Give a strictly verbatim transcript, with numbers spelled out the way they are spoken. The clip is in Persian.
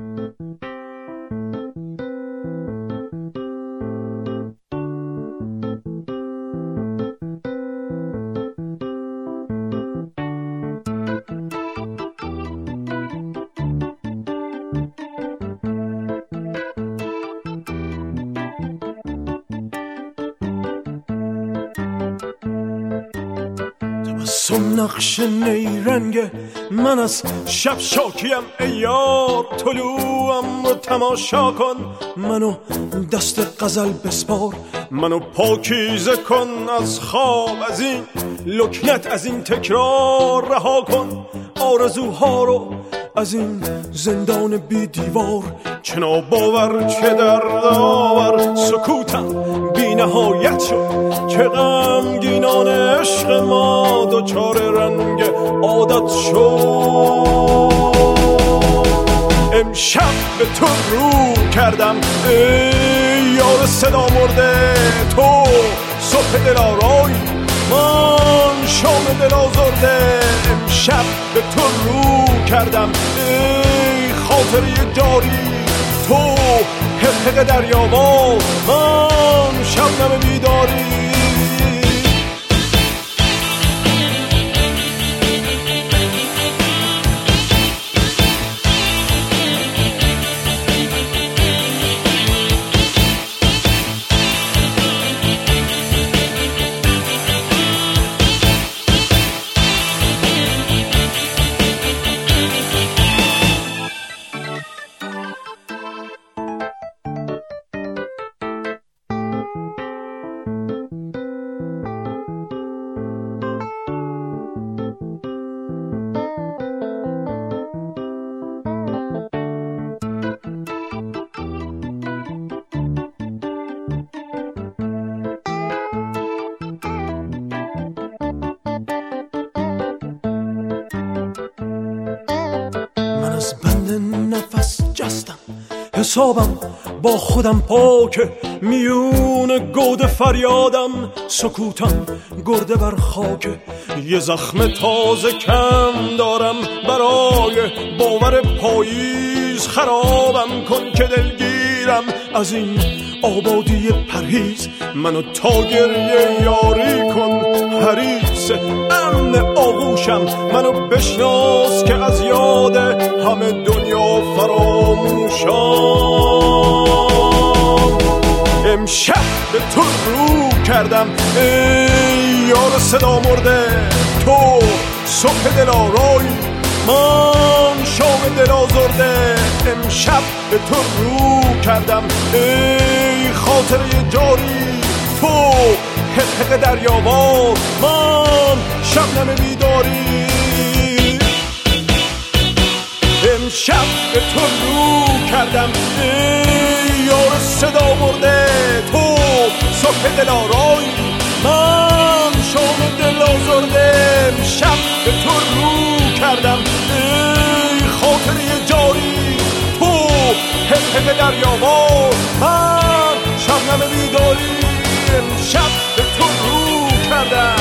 تبسم نقش نیرنگ من از شب شاکیم ای یار، طلوعم رو تماشا کن، منو دست غزل بسپار، منو پاکیزه کن از خواب، از این لکنت، از این تکرار رها کن، آرزوها رو از این زندان بی دیوار، چه ناباور چه دردآور سکوتم بی نهایت شد، چه غمگینان عشق ما دچار رنگ عادت شد. امشب به تو رو کردم ای یار صدا مرده، تو صبح دلارای من شام دل آزرده. امشب به تو رو کردم ای خاطره جاری، تو حقق دریابا من شبنم بیداری. حسابم با خودم پاکه، میون گود فریادم سکوتم گرده بر خاکه، یه زخم تازه کم دارم برای باور پاییز، خرابم کن که دلگیرم از این آبادی پرهیز، منو تا گریه یاری کن حریص امن آغوشم، منو بشناس که از یاد همه دنیا فراموشم. امشب به تو رو کردم ای یار صدا مرده، تو صبح دلارای من شام دل آزرده. امشب به تو رو کردم ای خاطره جاری، تو حقق دریابا من شبنم بیداری. امشب به تو رو کردم ای یار صدا مرده، تو صبح دلارای من شام دل آزرده. امشب به تو رو کردم ای خاطره جاری، تو حقق دریابا من شبنم بیداری. امشب به تو رو کردم